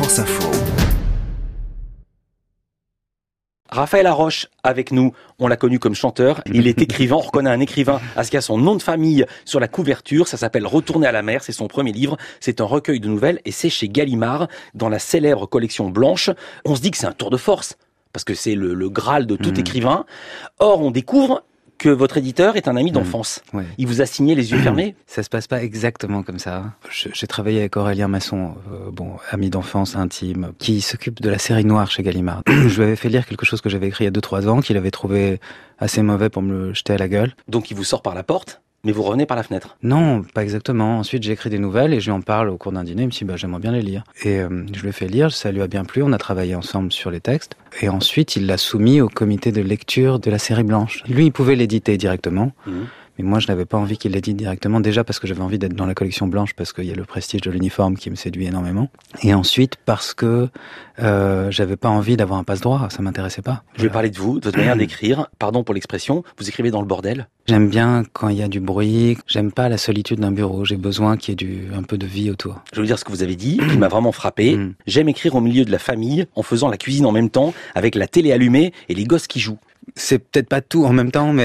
France Info. Raphaël Haroche, avec nous, on l'a connu comme chanteur, il est écrivain, on reconnaît un écrivain à ce qu'il y a son nom de famille sur la couverture, ça s'appelle Retourner à la mer, c'est son premier livre, c'est un recueil de nouvelles et c'est chez Gallimard, dans la célèbre collection Blanche. On se dit que c'est un tour de force, parce que c'est le Graal de tout écrivain. Or, on découvre que votre éditeur est un ami d'enfance. Ouais. Il vous a signé les yeux fermés. Ça se passe pas exactement comme ça. J'ai travaillé avec Aurélien Masson, ami d'enfance intime, qui s'occupe de la série noire chez Gallimard. Je lui avais fait lire quelque chose que j'avais écrit il y a 2-3 ans, qu'il avait trouvé assez mauvais pour me le jeter à la gueule. Donc il vous sort par la porte, mais vous revenez par la fenêtre. Non, pas exactement. Ensuite, j'ai écrit des nouvelles et je lui en parle au cours d'un dîner. Il me dit, j'aimerais bien les lire. Et je lui ai fait lire, ça lui a bien plu. On a travaillé ensemble sur les textes. Et ensuite, il l'a soumis au comité de lecture de la série Blanche. Lui, il pouvait l'éditer directement. Mais moi, je n'avais pas envie qu'il l'édite directement. Déjà parce que j'avais envie d'être dans la collection Blanche, parce qu'il y a le prestige de l'uniforme qui me séduit énormément. Et ensuite, parce que j'avais pas envie d'avoir un passe-droit. Ça m'intéressait pas. Je vais parler de vous, de votre manière d'écrire. Pardon pour l'expression, vous écrivez dans le bordel. J'aime bien quand il y a du bruit. J'aime pas la solitude d'un bureau. J'ai besoin qu'il y ait un peu de vie autour. Je vais vous dire ce que vous avez dit, qui m'a vraiment frappé. J'aime écrire au milieu de la famille, en faisant la cuisine en même temps, avec la télé allumée et les gosses qui jouent. C'est peut-être pas tout en même temps, mais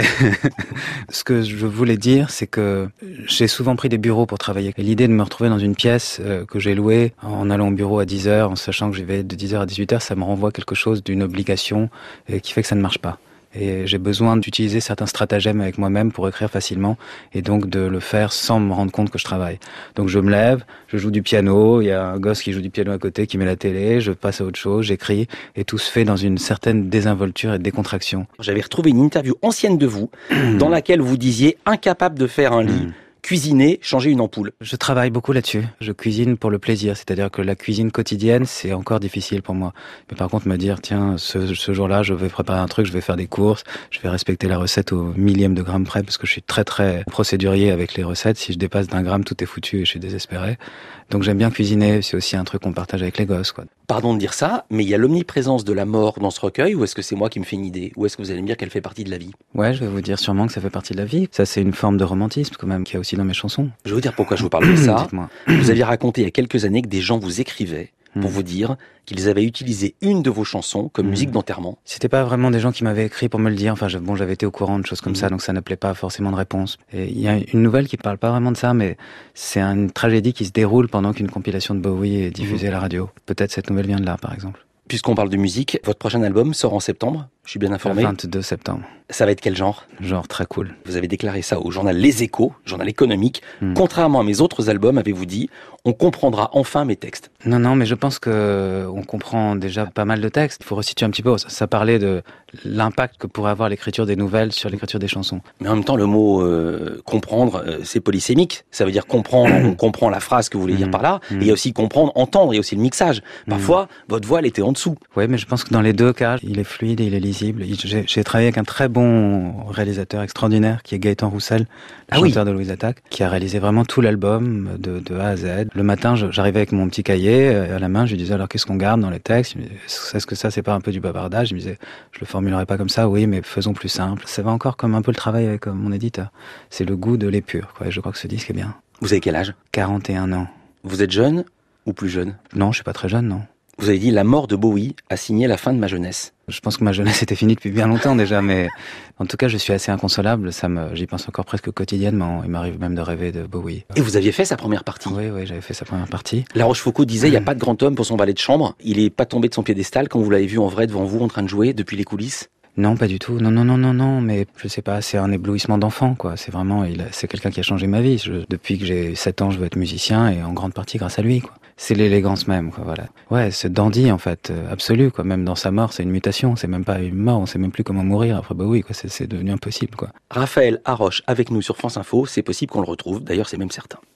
ce que je voulais dire, c'est que j'ai souvent pris des bureaux pour travailler. Et l'idée de me retrouver dans une pièce que j'ai louée en allant au bureau à 10h, en sachant que j'y vais de 10h à 18h, ça me renvoie quelque chose d'une obligation qui fait que ça ne marche pas. Et j'ai besoin d'utiliser certains stratagèmes avec moi-même pour écrire facilement et donc de le faire sans me rendre compte que je travaille. Donc je me lève, je joue du piano, il y a un gosse qui joue du piano à côté, qui met la télé, je passe à autre chose, j'écris et tout se fait dans une certaine désinvolture et décontraction. J'avais retrouvé une interview ancienne de vous dans laquelle vous disiez incapable de faire un lit. Cuisiner, changer une ampoule. Je travaille beaucoup là-dessus. Je cuisine pour le plaisir, c'est-à-dire que la cuisine quotidienne, c'est encore difficile pour moi. Mais par contre, me dire, tiens, ce jour-là, je vais préparer un truc, je vais faire des courses, je vais respecter la recette au millième de gramme près, parce que je suis très très procédurier avec les recettes. Si je dépasse d'un gramme, tout est foutu et je suis désespéré. Donc j'aime bien cuisiner, c'est aussi un truc qu'on partage avec les gosses, quoi. Pardon de dire ça, mais il y a l'omniprésence de la mort dans ce recueil, ou est-ce que c'est moi qui me fais une idée? Ou est-ce que vous allez me dire qu'elle fait partie de la vie? Ouais, je vais vous dire sûrement que ça fait partie de la vie. Ça, c'est une forme de romantisme, quand même, qu'il y a aussi dans mes chansons. Je vais vous dire pourquoi je vous parle de ça. Dites-moi. Vous aviez raconté il y a quelques années que des gens vous écrivaient pour vous dire qu'ils avaient utilisé une de vos chansons comme musique d'enterrement. C'était pas vraiment des gens qui m'avaient écrit pour me le dire. Enfin, j'avais été au courant de choses comme ça, donc ça n'appelait pas forcément de réponse. Et il y a une nouvelle qui parle pas vraiment de ça, mais c'est une tragédie qui se déroule pendant qu'une compilation de Bowie est diffusée à la radio. Peut-être cette nouvelle vient de là, par exemple. Puisqu'on parle de musique, votre prochain album sort en septembre, je suis bien informé. Le 22 septembre. Ça va être quel genre? Genre très cool. Vous avez déclaré ça au journal Les Échos, journal économique. Contrairement à mes autres albums, avez-vous dit, on comprendra enfin mes textes. Non, mais je pense que on comprend déjà pas mal de textes. Il faut resituer un petit peu. Ça parlait de l'impact que pourrait avoir l'écriture des nouvelles sur l'écriture des chansons. Mais en même temps, le mot comprendre, c'est polysémique. Ça veut dire comprendre, on comprend la phrase que vous voulez dire par là. Et il y a aussi comprendre, entendre, il y a aussi le mixage. Parfois, votre voix, elle était en dessous. Oui, mais je pense que dans les deux cas, il est fluide et il est lisible. J'ai travaillé avec un très bon réalisateur extraordinaire qui est Gaëtan Roussel, le chanteur de Louise Attaque, qui a réalisé vraiment tout l'album de A à Z. Le matin, j'arrivais avec mon petit cahier à la main, je lui disais alors qu'est-ce qu'on garde dans les textes? Il me disait, est-ce que ça c'est pas un peu du bavardage? Je me disais je le formulerai pas comme ça, oui, mais faisons plus simple. Ça va encore comme un peu le travail avec mon éditeur. C'est le goût de l'épure, quoi. Et je crois que ce disque est bien. Vous avez quel âge? 41 ans. Vous êtes jeune ou plus jeune? Non, je suis pas très jeune, non. Vous avez dit la mort de Bowie a signé la fin de ma jeunesse. Je pense que ma jeunesse était finie depuis bien longtemps déjà, mais en tout cas, je suis assez inconsolable. J'y pense encore presque quotidiennement. Il m'arrive même de rêver de Bowie. Et vous aviez fait sa première partie? Oui, j'avais fait sa première partie. La Rochefoucauld disait, il n'y a pas de grand homme pour son valet de chambre. Il est pas tombé de son piédestal quand vous l'avez vu en vrai devant vous en train de jouer depuis les coulisses? Non, pas du tout. Non, mais je sais pas, c'est un éblouissement d'enfant, quoi. C'est vraiment, c'est quelqu'un qui a changé ma vie. Depuis que j'ai 7 ans, je veux être musicien et en grande partie grâce à lui, quoi. C'est l'élégance même, quoi, voilà. Ouais, ce dandy, en fait, absolu, quoi. Même dans sa mort, c'est une mutation. C'est même pas une mort. On sait même plus comment mourir après Bowie, quoi. C'est devenu impossible, quoi. Raphaël Haroche avec nous sur France Info. C'est possible qu'on le retrouve. D'ailleurs, c'est même certain.